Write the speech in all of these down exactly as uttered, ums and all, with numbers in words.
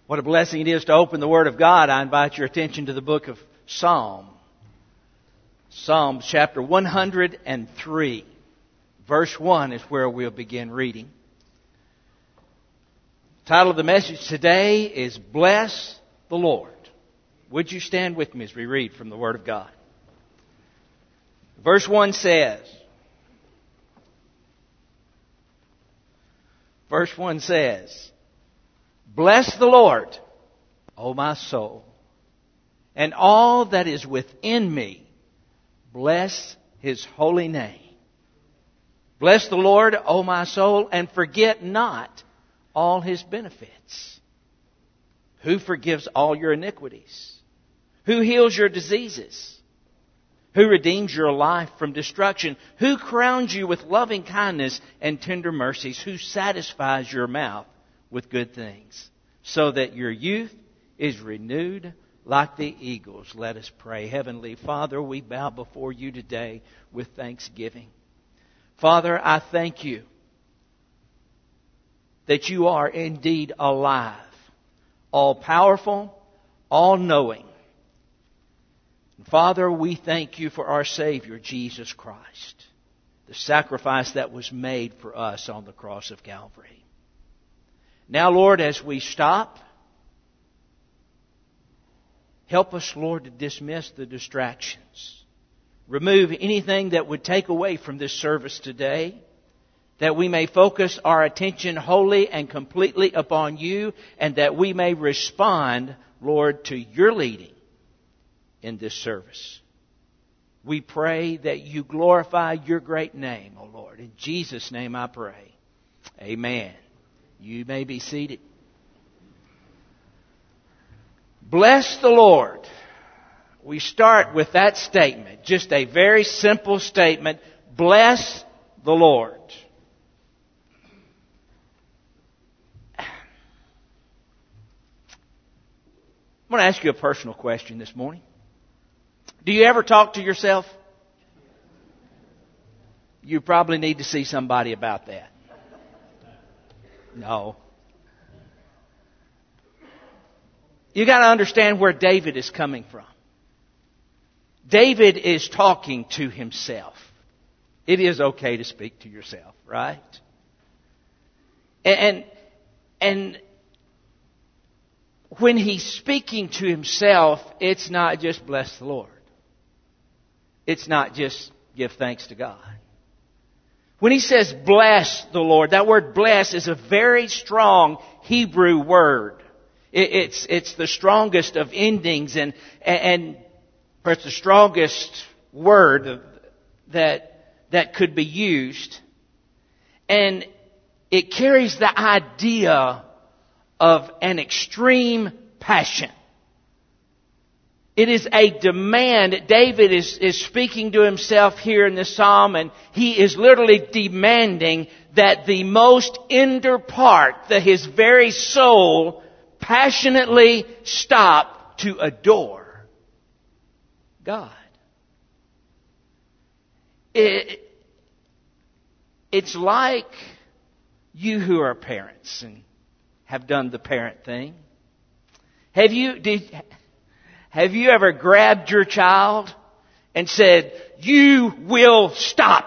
What a blessing it is to open the Word of God. I invite your attention to the book of Psalm. Psalms chapter one hundred three. Verse one is where we'll begin reading. The title of the message today is Bless the Lord. Would you stand with me as we read from the Word of God? Verse one says, Verse one says, Bless the Lord, O my soul, and all that is within me, bless His holy name. Bless the Lord, O my soul, and forget not all His benefits. Who forgives all your iniquities? Who heals your diseases? Who redeems your life from destruction? Who crowns you with loving kindness and tender mercies? Who satisfies your mouth with good things, so that your youth is renewed like the eagles? Let us pray. Heavenly Father, we bow before you today with thanksgiving. Father, I thank you that you are indeed alive, all-powerful, all-knowing. Father, we thank you for our Savior, Jesus Christ, the sacrifice that was made for us on the cross of Calvary. Now, Lord, as we stop, help us, Lord, to dismiss the distractions. Remove anything that would take away from this service today, that we may focus our attention wholly and completely upon you, and that we may respond, Lord, to your leading in this service. We pray that you glorify your great name, O Lord. In Jesus' name I pray. Amen. You may be seated. Bless the Lord. We start with that statement. Just a very simple statement. Bless the Lord. I want to ask you a personal question this morning. Do you ever talk to yourself? You probably need to see somebody about that. No. You got to understand where David is coming from. David is talking to himself. It is okay to speak to yourself, right? And and when he's speaking to himself, it's not just bless the Lord. It's not just give thanks to God. When he says bless the Lord, that word bless is a very strong Hebrew word. It's, it's the strongest of endings and, and it's the strongest word that, that could be used. And it carries the idea of an extreme passion. It is a demand. David is, is speaking to himself here in this psalm, and he is literally demanding that the most inner part, that his very soul, passionately stop to adore God. It, it's like you who are parents and have done the parent thing. Have you... Did, Have you ever grabbed your child and said, you will stop?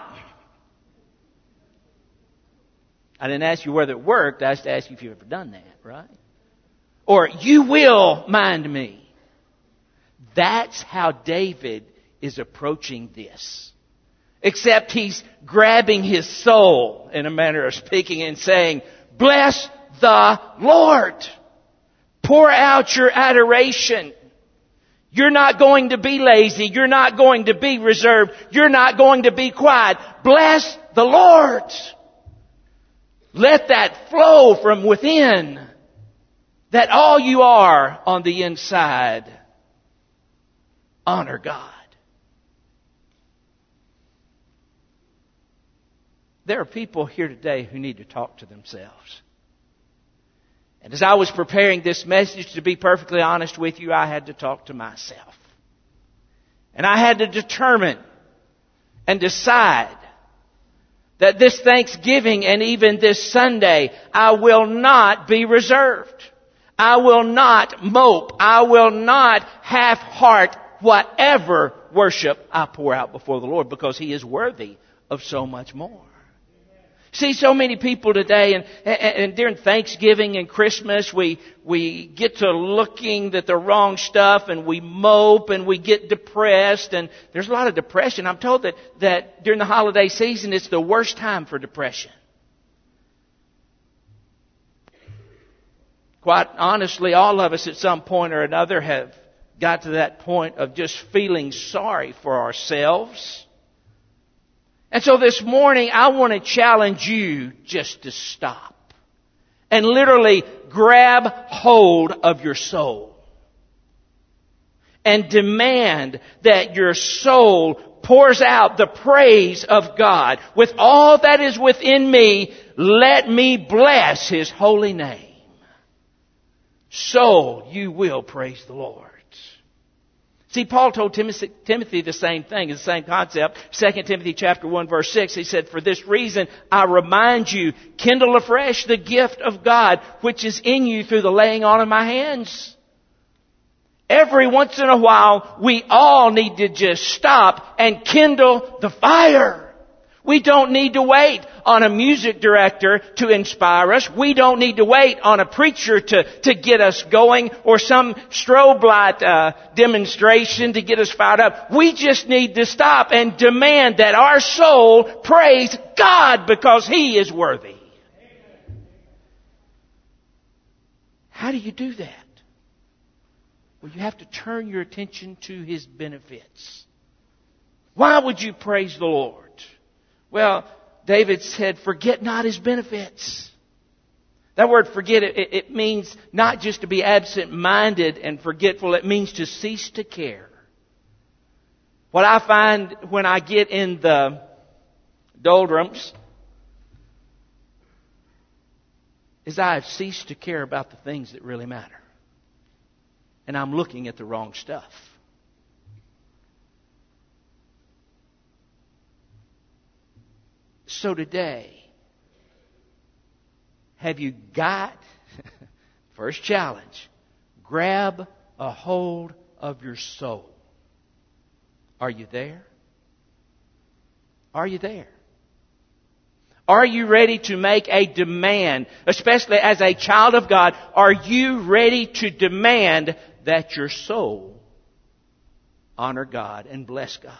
I didn't ask you whether it worked. I just asked you if you've ever done that, right? Or, you will mind me. That's how David is approaching this. Except he's grabbing his soul, in a manner of speaking, and saying, bless the Lord. Pour out your adoration. You're not going to be lazy. You're not going to be reserved. You're not going to be quiet. Bless the Lord. Let that flow from within. That all you are on the inside. Honor God. There are people here today who need to talk to themselves. And as I was preparing this message, to be perfectly honest with you, I had to talk to myself. And I had to determine and decide that this Thanksgiving and even this Sunday, I will not be reserved. I will not mope. I will not half-heart whatever worship I pour out before the Lord, because He is worthy of so much more. See, so many people today, and, and, and during Thanksgiving and Christmas, we we get to looking at the wrong stuff, and we mope, and we get depressed, and there's a lot of depression. I'm told that, that during the holiday season, it's the worst time for depression. Quite honestly, all of us at some point or another have got to that point of just feeling sorry for ourselves. And so this morning, I want to challenge you just to stop and literally grab hold of your soul and demand that your soul pours out the praise of God. With all that is within me, let me bless His holy name. So you will praise the Lord. See, Paul told Timothy the same thing, the same concept. Second Timothy chapter one verse six, he said, "For this reason I remind you, kindle afresh the gift of God which is in you through the laying on of my hands." Every once in a while, we all need to just stop and kindle the fire. We don't need to wait on a music director to inspire us. We don't need to wait on a preacher to, to get us going, or some strobe light uh, demonstration to get us fired up. We just need to stop and demand that our soul praise God, because He is worthy. How do you do that? Well, you have to turn your attention to His benefits. Why would you praise the Lord? Well, David said, forget not His benefits. That word forget, it, it means not just to be absent-minded and forgetful. It means to cease to care. What I find when I get in the doldrums is I have ceased to care about the things that really matter. And I'm looking at the wrong stuff. So today, have you got, first challenge, grab a hold of your soul. Are you there? Are you there? Are you ready to make a demand, especially as a child of God? Are you ready to demand that your soul honor God and bless God?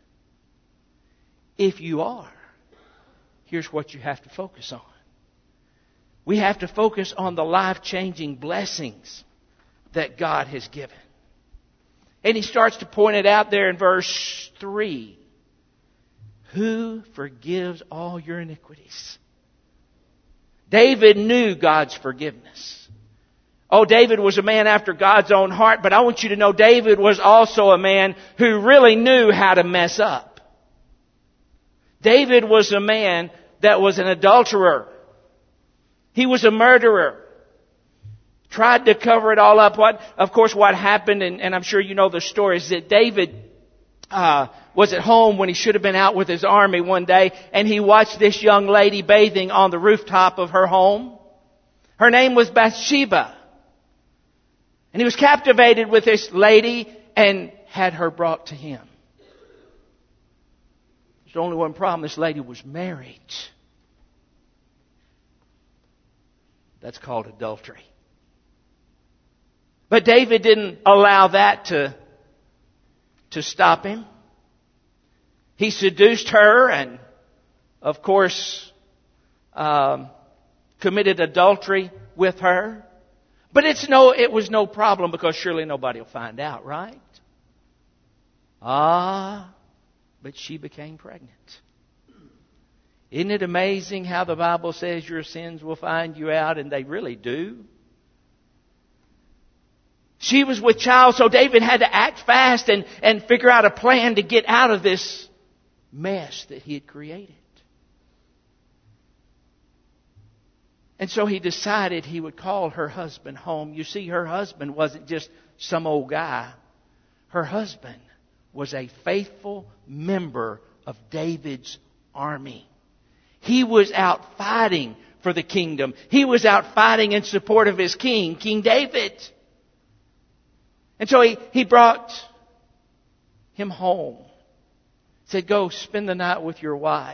If you are, here's what you have to focus on. We have to focus on the life-changing blessings that God has given. And he starts to point it out there in verse three. Who forgives all your iniquities? David knew God's forgiveness. Oh, David was a man after God's own heart, but I want you to know David was also a man who really knew how to mess up. David was a man that was an adulterer. He was a murderer. Tried to cover it all up. What, of course, what happened, and, and I'm sure you know the story, is that David uh, was at home when he should have been out with his army one day, and he watched this young lady bathing on the rooftop of her home. Her name was Bathsheba. And he was captivated with this lady and had her brought to him. There's only one problem. This lady was married. That's called adultery. But David didn't allow that to, to stop him. He seduced her and, of course, um, committed adultery with her. But it's no, it was no problem, because surely nobody will find out, right? Ah, but she became pregnant. Isn't it amazing how the Bible says your sins will find you out, and they really do? She was with child, so David had to act fast and, and figure out a plan to get out of this mess that he had created. And so he decided he would call her husband home. You see, her husband wasn't just some old guy. Her husband was a faithful member of David's army. He was out fighting for the kingdom. He was out fighting in support of his king, King David. And so he, he brought him home. Said, go spend the night with your wife.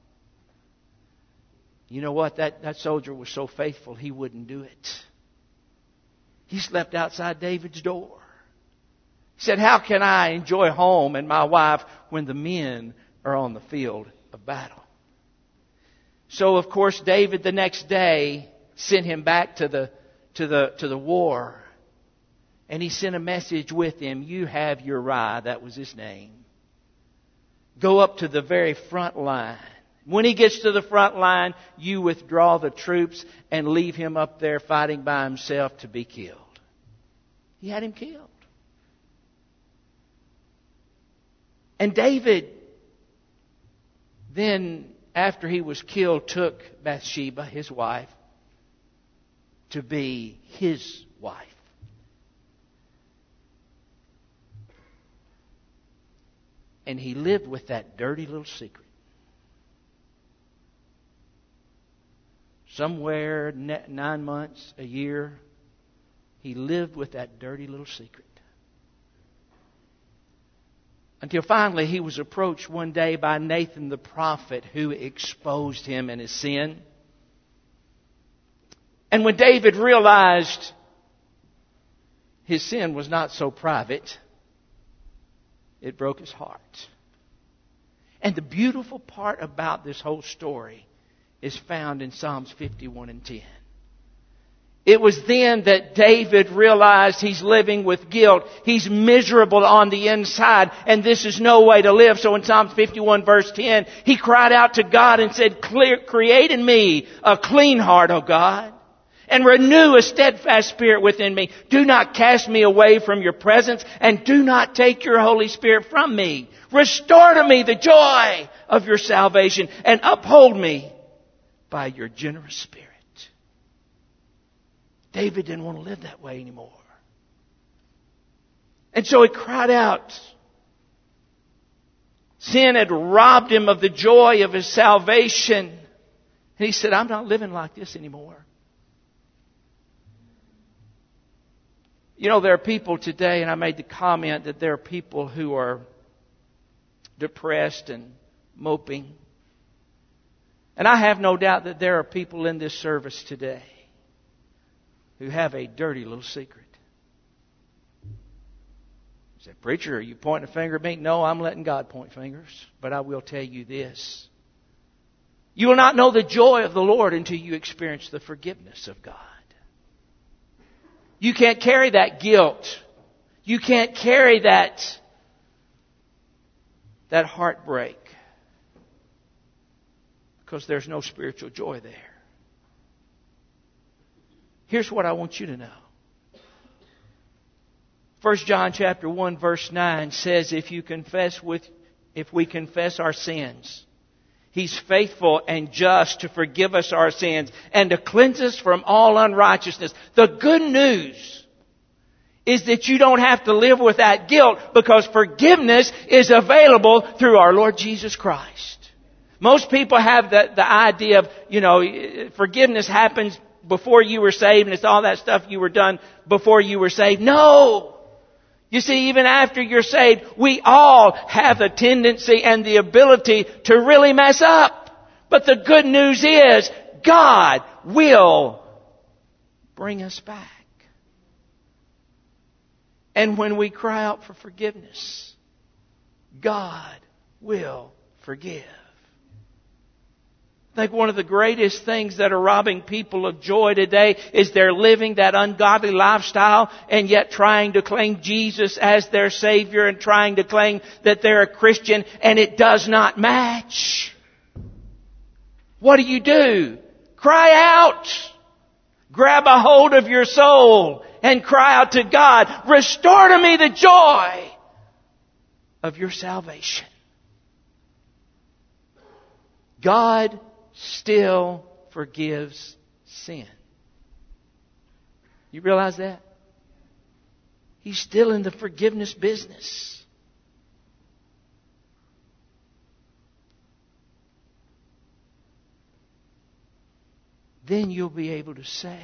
You know what? That, that soldier was so faithful, he wouldn't do it. He slept outside David's door. He said, how can I enjoy home and my wife when the men are on the field of battle? So, of course, David the next day sent him back to the, to the, to the war. And he sent a message with him. You have Uriah, that was his name. Go up to the very front line. When he gets to the front line, you withdraw the troops and leave him up there fighting by himself to be killed. He had him killed. And David, then, after he was killed, took Bathsheba, his wife, to be his wife. And he lived with that dirty little secret. Somewhere nine months, a year, he lived with that dirty little secret. Until finally he was approached one day by Nathan the prophet, who exposed him in his sin. And when David realized his sin was not so private, it broke his heart. And the beautiful part about this whole story is found in Psalms fifty-one and ten. It was then that David realized he's living with guilt. He's miserable on the inside, and this is no way to live. So in Psalms fifty-one verse ten, he cried out to God and said, create in me a clean heart, O God, and renew a steadfast spirit within me. Do not cast me away from your presence, and do not take your Holy Spirit from me. Restore to me the joy of your salvation, and uphold me by your generous spirit. David didn't want to live that way anymore. And so he cried out. Sin had robbed him of the joy of his salvation. And he said, I'm not living like this anymore. You know, there are people today, and I made the comment that there are people who are depressed and moping. And I have no doubt that there are people in this service today who have a dirty little secret. You say, preacher, are you pointing a finger at me? No, I'm letting God point fingers. But I will tell you this. You will not know the joy of the Lord until you experience the forgiveness of God. You can't carry that guilt. You can't carry that, that heartbreak, because there's no spiritual joy there. Here's what I want you to know. First John chapter one verse nine says, if you confess with, if we confess our sins, He's faithful and just to forgive us our sins and to cleanse us from all unrighteousness. The good news is that you don't have to live with that guilt, because forgiveness is available through our Lord Jesus Christ. Most people have the, the idea of, you know, forgiveness happens before you were saved, and it's all that stuff you were done before you were saved. No! You see, even after you're saved, we all have a tendency and the ability to really mess up. But the good news is, God will bring us back. And when we cry out for forgiveness, God will forgive. I think one of the greatest things that are robbing people of joy today is they're living that ungodly lifestyle and yet trying to claim Jesus as their Savior and trying to claim that they're a Christian, and it does not match. What do you do? Cry out. Grab a hold of your soul and cry out to God, restore to me the joy of your salvation. God still forgives sin. You realize that? He's still in the forgiveness business. then you'll be able to say,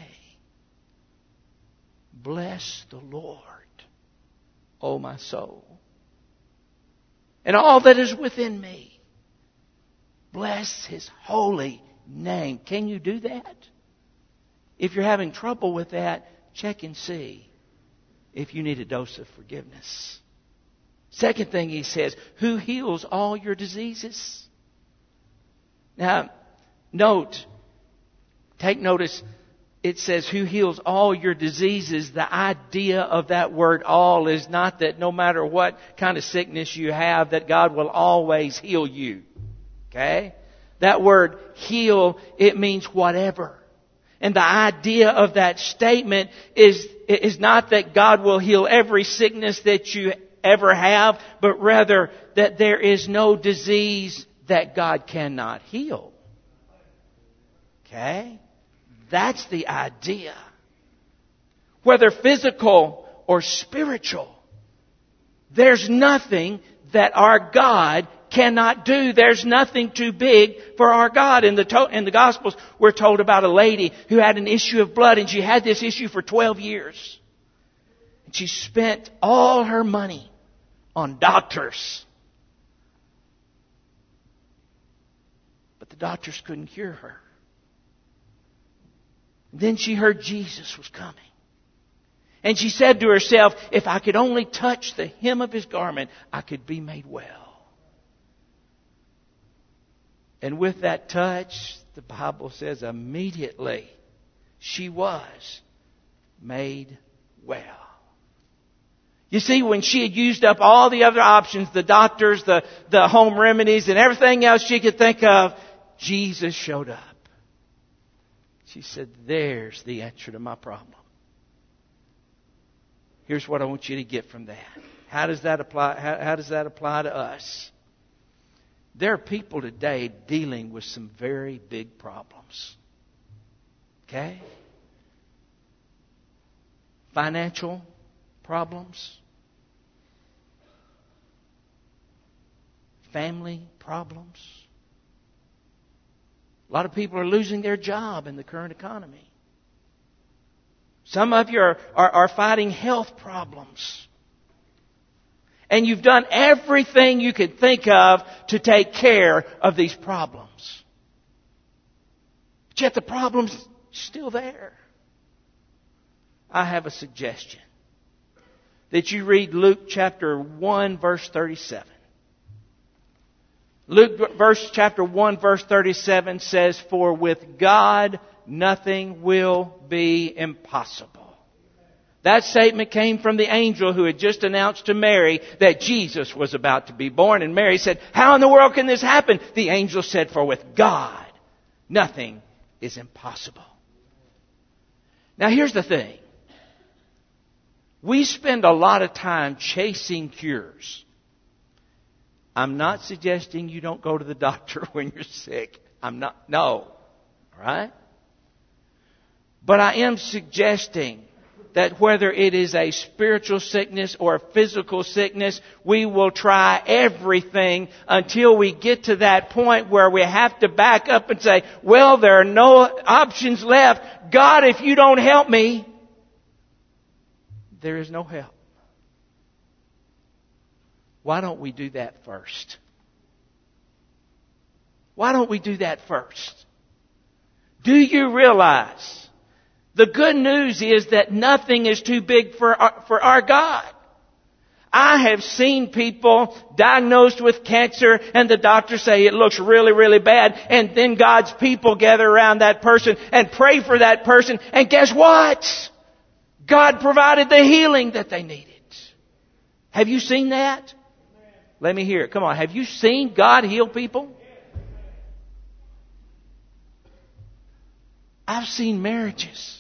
bless the Lord, O my soul, and all that is within me. Bless His holy name. Can you do that? If you're having trouble with that, check and see if you need a dose of forgiveness. Second thing he says, who heals all your diseases? Now, note, take notice, it says who heals all your diseases. The idea of that word all is not that no matter what kind of sickness you have, that God will always heal you. Okay? That word heal, it means whatever. And the idea of that statement is, is not that God will heal every sickness that you ever have, but rather that there is no disease that God cannot heal. Okay? That's the idea. Whether physical or spiritual, there's nothing that our God cannot do. There's nothing too big for our God. In the to- in the Gospels, we're told about a lady who had an issue of blood, and she had this issue for twelve years. And she spent all her money on doctors. But the doctors couldn't cure her. Then she heard Jesus was coming. And she said to herself, if I could only touch the hem of His garment, I could be made well. And with that touch, the Bible says immediately she was made well. You see, when she had used up all the other options, the doctors, the, the home remedies, and everything else she could think of, Jesus showed up. She said, there's the answer to my problem. Here's what I want you to get from that. How does that apply? How, how does that apply to us? There are people today dealing with some very big problems. Okay? Financial problems. Family problems. A lot of people are losing their job in the current economy. Some of you are, are, are fighting health problems. And you've done everything you could think of to take care of these problems. But yet the problem's still there. I have a suggestion. That you read Luke chapter one, verse thirty-seven. Luke verse chapter one, verse thirty-seven says, for with God nothing will be impossible. That statement came from the angel who had just announced to Mary that Jesus was about to be born. And Mary said, how in the world can this happen? The angel said, for with God, nothing is impossible. Now here's the thing. We spend a lot of time chasing cures. I'm not suggesting you don't go to the doctor when you're sick. I'm not, no. All right? But I am suggesting that whether it is a spiritual sickness or a physical sickness, we will try everything until we get to that point where we have to back up and say, well, there are no options left. God, if you don't help me, there is no help. Why don't we do that first? Why don't we do that first? Do you realize the good news is that nothing is too big for our, for our God? I have seen people diagnosed with cancer and the doctors say it looks really, really bad. And then God's people gather around that person and pray for that person. And guess what? God provided the healing that they needed. Have you seen that? Let me hear it. Come on. Have you seen God heal people? I've seen marriages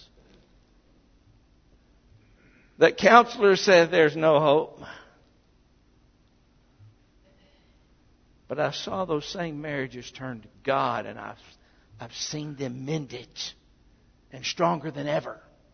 that counselors said there's no hope. But I saw those same marriages turn to God, and I've, I've seen them mended and stronger than ever.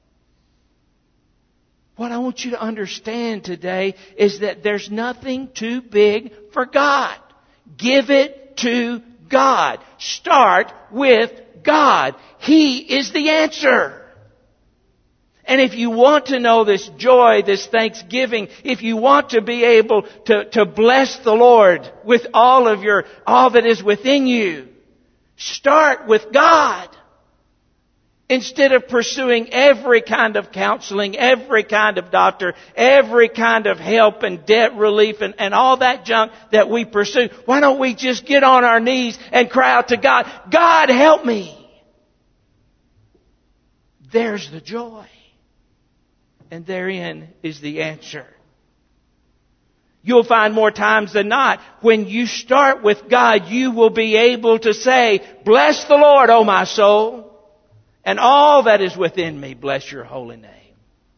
What I want you to understand today is that there's nothing too big for God. Give it to God. Start with God. He is the answer. And if you want to know this joy, this thanksgiving, if you want to be able to, to bless the Lord with all of your, all that is within you, start with God. Instead of pursuing every kind of counseling, every kind of doctor, every kind of help and debt relief and, and all that junk that we pursue, why don't we just get on our knees and cry out to God, God help me. There's the joy. And therein is the answer. You'll find more times than not, when you start with God, you will be able to say, bless the Lord, O my soul, and all that is within me, bless your holy name.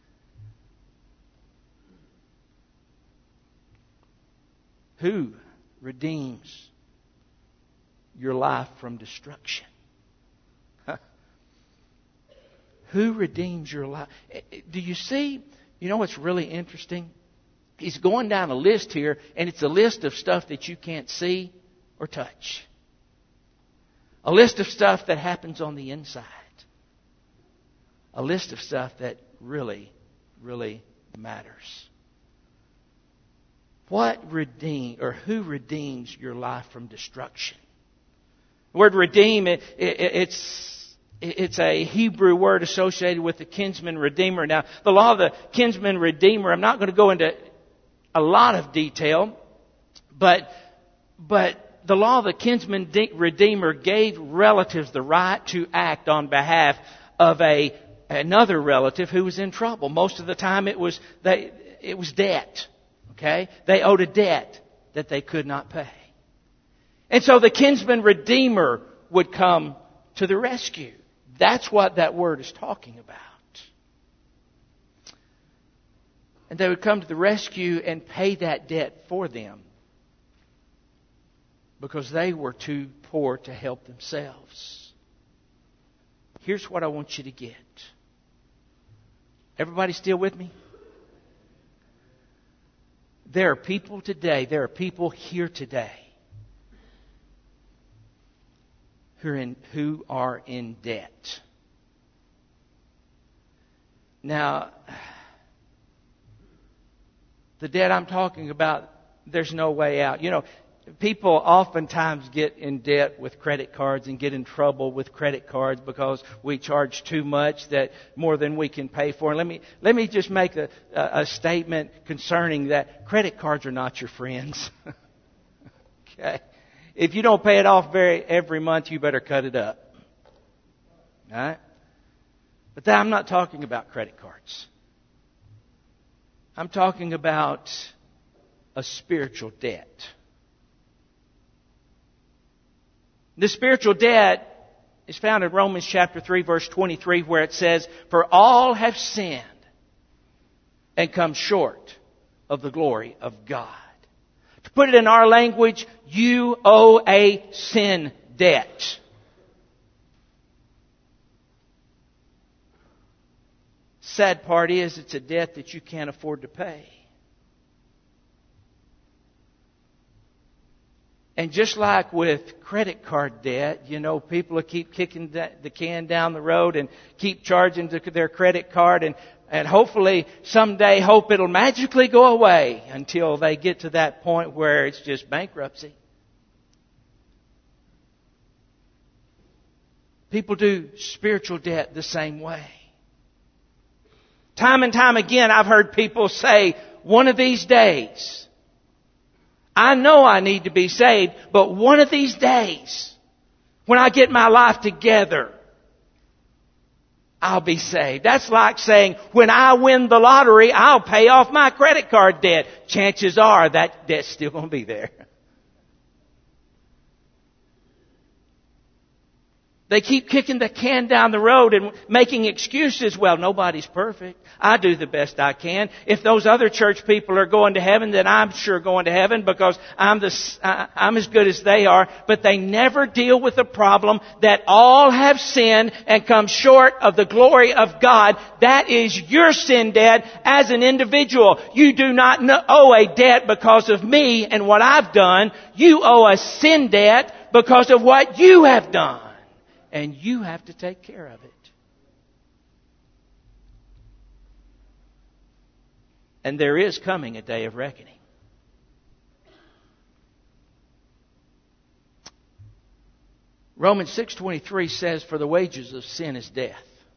Who redeems your life from destruction? Who redeems your life? Do you see? You know what's really interesting? He's going down a list here, and it's a list of stuff that you can't see or touch. A list of stuff that happens on the inside. A list of stuff that really, really matters. What redeem, or who redeems your life from destruction? The word redeem, it, it, it's It's a Hebrew word associated with the kinsman redeemer. Now, the law of the kinsman redeemer, I'm not going to go into a lot of detail, but, but the law of the kinsman de- redeemer gave relatives the right to act on behalf of a another relative who was in trouble. Most of the time it was they, it was debt. Okay? They owed a debt that they could not pay. And so the kinsman redeemer would come to the rescue. That's what that word is talking about. And they would come to the rescue and pay that debt for them because they were too poor to help themselves. Here's what I want you to get. Everybody still with me? There are people today, there are people here today who are in, who are in debt. Now, the debt I'm talking about, there's no way out. You know, people oftentimes get in debt with credit cards and get in trouble with credit cards because we charge too much, that more than we can pay for. And let me let me just make a, a, a statement concerning that. Credit cards are not your friends. Okay. If you don't pay it off very every month, you better cut it up. All right? But that, I'm not talking about credit cards. I'm talking about a spiritual debt. The spiritual debt is found in Romans chapter three, verse twenty-three, where it says, "For all have sinned and come short of the glory of God." To put it in our language, you owe a sin debt. Sad part is, it's a debt that you can't afford to pay. And just like with credit card debt, you know, people will keep kicking the can down the road and keep charging their credit card, and, and hopefully someday hope it'll magically go away until they get to that point where it's just bankruptcy. People do spiritual debt the same way. Time and time again, I've heard people say, one of these days, I know I need to be saved, but one of these days, when I get my life together, I'll be saved. That's like saying, when I win the lottery, I'll pay off my credit card debt. Chances are that debt's still going to be there. They keep kicking the can down the road and making excuses. Well, nobody's perfect. I do the best I can. If those other church people are going to heaven, then I'm sure going to heaven because I'm the I'm as good as they are. But they never deal with the problem that all have sinned and come short of the glory of God. That is your sin debt as an individual. You do not owe a debt because of me and what I've done. You owe a sin debt because of what you have done. And you have to take care of it. And there is coming a day of reckoning. Romans six twenty-three says, for the wages of sin is death.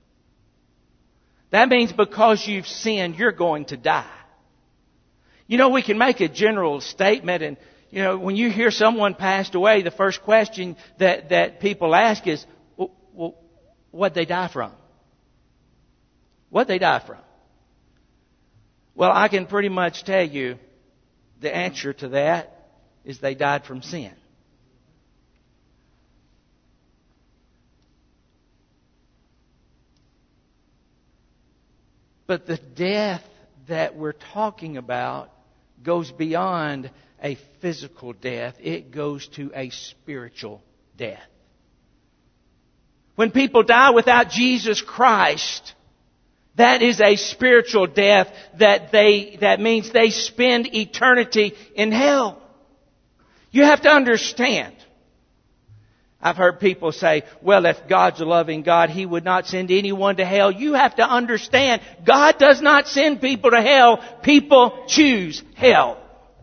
That means because you've sinned, you're going to die. You know, we can make a general statement, and you know, when you hear someone passed away, the first question that, that people ask is, well, what'd they die from? What'd they die from? Well, I can pretty much tell you the answer to that is they died from sin. But the death that we're talking about goes beyond a physical death. It goes to a spiritual death. When people die without Jesus Christ, that is a spiritual death that they, that means they spend eternity in hell. You have to understand. I've heard people say, well, if God's a loving God, He would not send anyone to hell. You have to understand, God does not send people to hell. People choose hell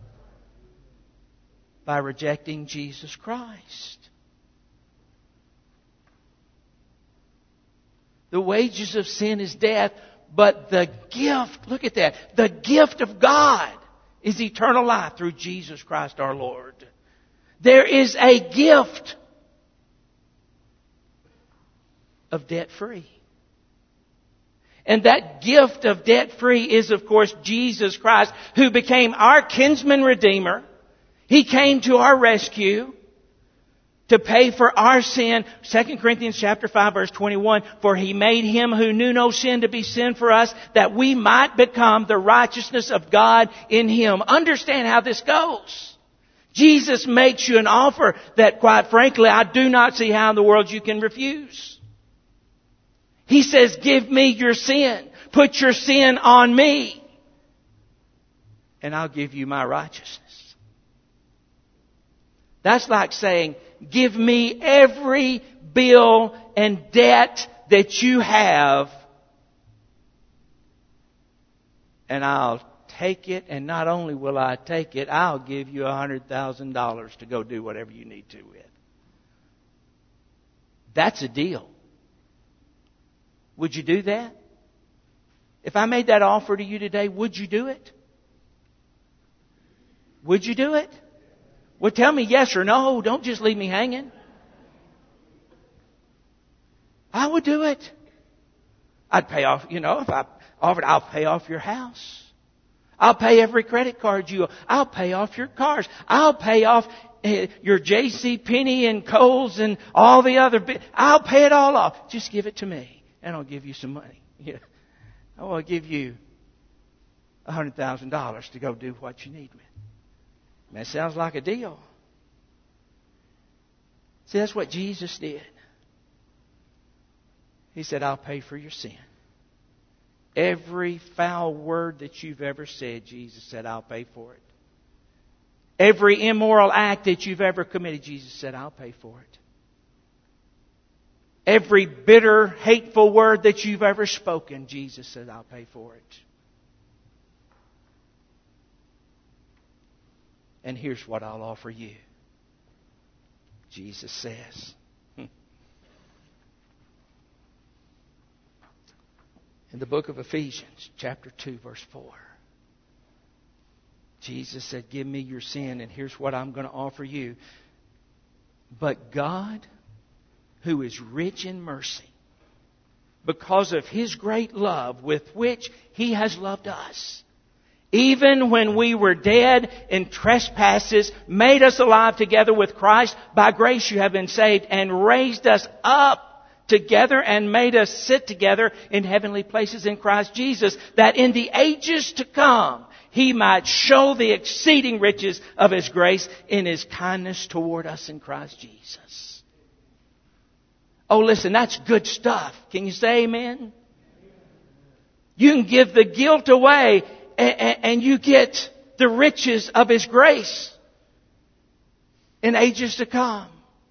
by rejecting Jesus Christ. The wages of sin is death, but the gift, look at that, the gift of God is eternal life through Jesus Christ our Lord. There is a gift of debt-free. And that gift of debt-free is, of course, Jesus Christ, who became our kinsman redeemer. He came to our rescue to pay for our sin. Second Corinthians chapter five verse twenty-one, for He made Him who knew no sin to be sin for us, that we might become the righteousness of God in Him. Understand how this goes. Jesus makes you an offer that, quite frankly, I do not see how in the world you can refuse. He says, give me your sin. Put your sin on me. And I'll give you my righteousness. That's like saying, give me every bill and debt that you have, and I'll take it, and not only will I take it, I'll give you one hundred thousand dollars to go do whatever you need to with. That's a deal. Would you do that? If I made that offer to you today, would you do it? Would you do it? Well, tell me yes or no. Don't just leave me hanging. I would do it. I'd pay off, you know, if I offered, I'll pay off your house. I'll pay every credit card you owe. I'll pay off your cars. I'll pay off uh, your J C Penney and Kohl's and all the other bit. I'll pay it all off. Just give it to me, and I'll give you some money. Yeah. I will give you one hundred thousand dollars to go do what you need with. That sounds like a deal. See, that's what Jesus did. He said, I'll pay for your sin. Every foul word that you've ever said, Jesus said, I'll pay for it. Every immoral act that you've ever committed, Jesus said, I'll pay for it. Every bitter, hateful word that you've ever spoken, Jesus said, I'll pay for it. And here's what I'll offer you. Jesus says. In the book of Ephesians, chapter two, verse four. Jesus said, give me your sin, and here's what I'm going to offer you. But God, who is rich in mercy, because of His great love with which He has loved us, even when we were dead in trespasses, made us alive together with Christ. By grace you have been saved, and raised us up together and made us sit together in heavenly places in Christ Jesus, that in the ages to come He might show the exceeding riches of His grace in His kindness toward us in Christ Jesus. Oh, listen, that's good stuff. Can you say amen? You can give the guilt away and you get the riches of His grace in ages to come.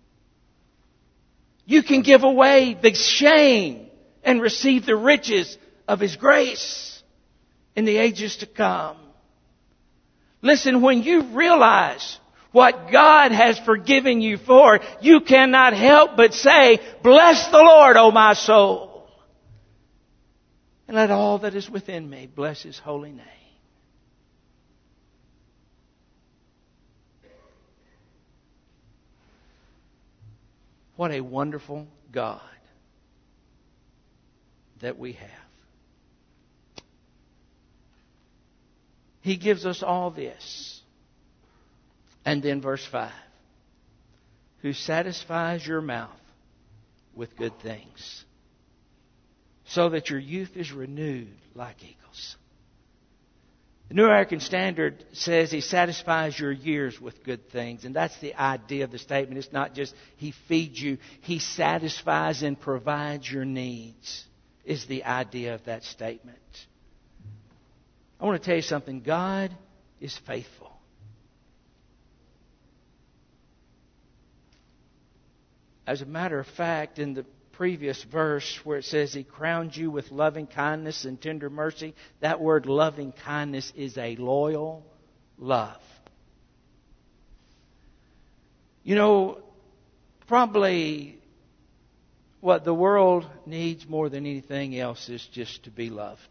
You can give away the shame and receive the riches of His grace in the ages to come. Listen, when you realize what God has forgiven you for, you cannot help but say, "Bless the Lord, O my soul, and let all that is within me bless His holy name." What a wonderful God that we have. He gives us all this. And then verse five. Who satisfies your mouth with good things, so that your youth is renewed like eagles. The New American Standard says He satisfies your years with good things. And that's the idea of the statement. It's not just He feeds you. He satisfies and provides your needs, is the idea of that statement. I want to tell you something. God is faithful. As a matter of fact, in the previous verse where it says He crowned you with loving kindness and tender mercy, that word loving kindness is a loyal love. You know, probably what the world needs more than anything else is just to be loved.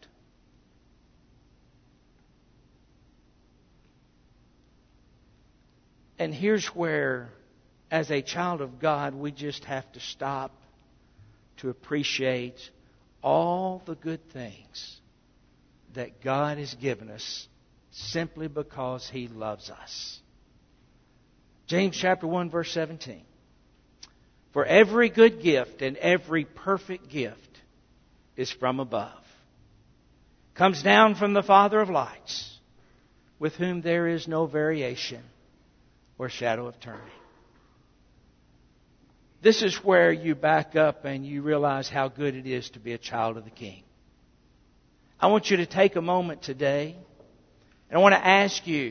And here's where, as a child of God, we just have to stop to appreciate all the good things that God has given us simply because He loves us. James chapter one verse seventeen. For every good gift and every perfect gift is from above, comes down from the Father of lights, with whom there is no variation or shadow of turning. This is where you back up and you realize how good it is to be a child of the King. I want you to take a moment today, and I want to ask you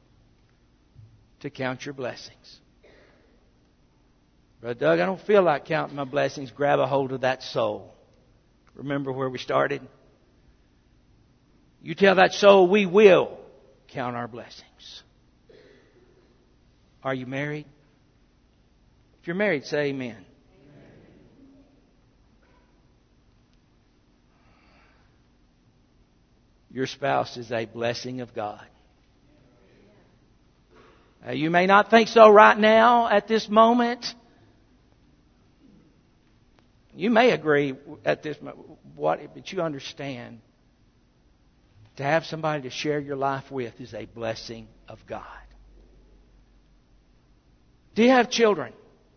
to count your blessings. Brother Doug, I don't feel like counting my blessings. Grab a hold of that soul. Remember where we started? You tell that soul, we will count our blessings. Are you married? If you're married, say amen. Amen. Your spouse is a blessing of God. Uh, you may not think so right now at this moment. You may agree at this moment, what, but you understand to have somebody to share your life with is a blessing of God. Do you have children?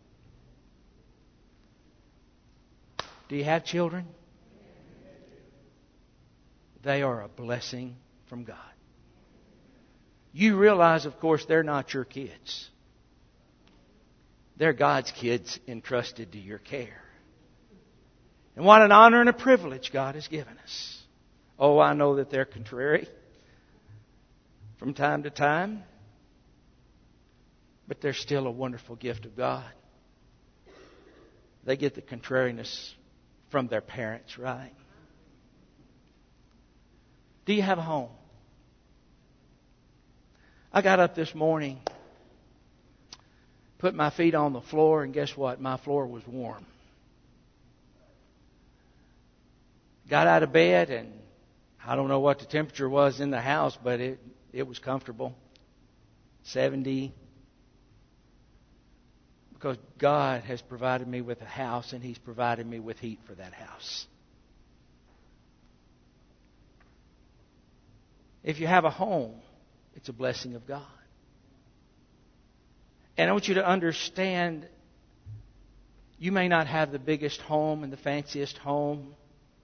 Do you have children? They are a blessing from God. You realize, of course, they're not your kids. They're God's kids entrusted to your care. And what an honor and a privilege God has given us. Oh, I know that they're contrary from time to time, but they're still a wonderful gift of God. They get the contrariness from their parents, right? Do you have a home? I got up this morning, put my feet on the floor, and guess what? My floor was warm. Got out of bed, and I don't know what the temperature was in the house, but it, it was comfortable. seventy. Because God has provided me with a house, and He's provided me with heat for that house. If you have a home, it's a blessing of God. And I want you to understand, you may not have the biggest home and the fanciest home.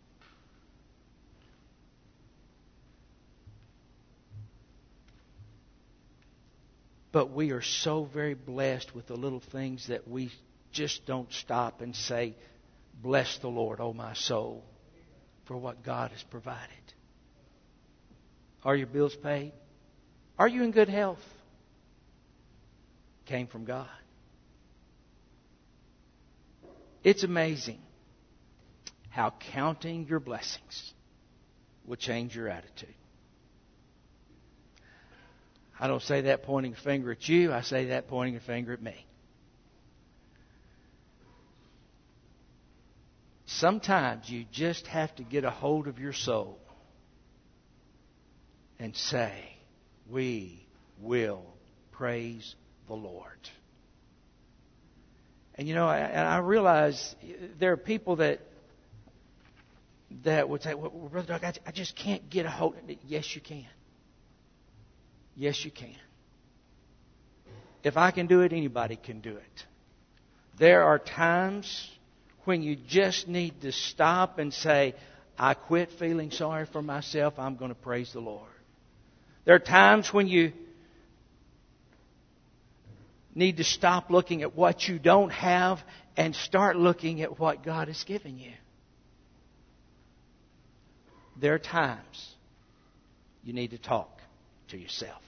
But we are so very blessed with the little things that we just don't stop and say, bless the Lord, oh my soul, for what God has provided. Are your bills paid? Are you in good health? Came from God. It's amazing how counting your blessings will change your attitude. I don't say that pointing a finger at you. I say that pointing a finger at me. Sometimes you just have to get a hold of your soul and say, we will praise the Lord. And you know, I, and I realize there are people that that would say, well, Brother Doug, I, I just can't get a hold of it. Yes, you can. Yes, you can. If I can do it, anybody can do it. There are times when you just need to stop and say, I quit feeling sorry for myself. I'm going to praise the Lord. There are times when you need to stop looking at what you don't have and start looking at what God has given you. There are times you need to talk to yourself.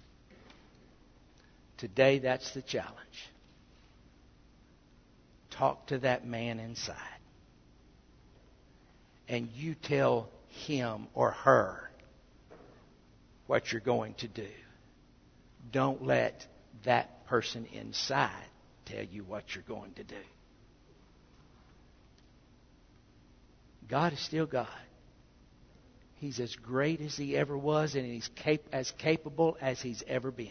Today, that's the challenge. Talk to that man inside. And you tell him or her what you're going to do. Don't let that person inside tell you what you're going to do. God is still God. He's as great as He ever was, and He's cap- as capable as He's ever been.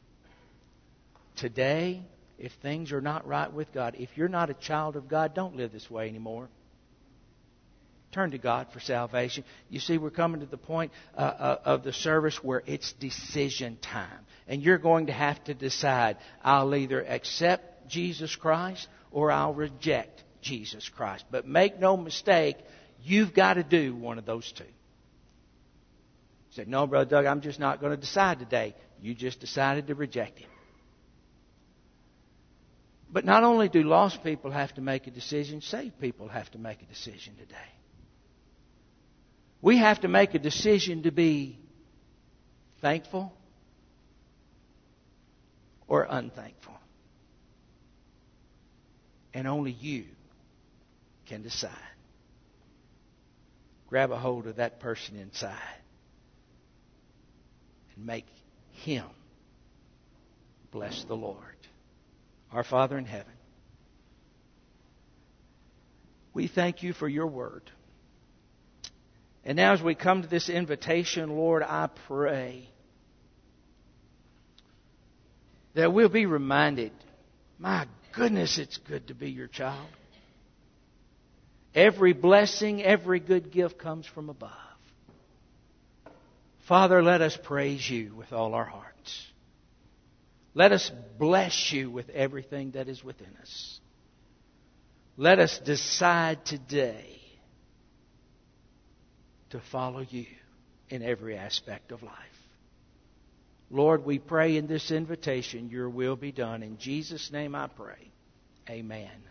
Today, if things are not right with God, if you're not a child of God, don't live this way anymore. Turn to God for salvation. You see, we're coming to the point uh, uh, of the service where it's decision time. And you're going to have to decide, I'll either accept Jesus Christ or I'll reject Jesus Christ. But make no mistake, you've got to do one of those two. You say, no, Brother Doug, I'm just not going to decide today. You just decided to reject Him. But not only do lost people have to make a decision, saved people have to make a decision today. We have to make a decision to be thankful or unthankful. And only you can decide. Grab a hold of that person inside and make him bless the Lord. Our Father in heaven, we thank You for Your word. And now as we come to this invitation, Lord, I pray that we'll be reminded, my goodness, it's good to be Your child. Every blessing, every good gift comes from above. Father, let us praise You with all our hearts. Let us bless You with everything that is within us. Let us decide today to follow You in every aspect of life. Lord, we pray in this invitation, Your will be done. In Jesus' name I pray. Amen.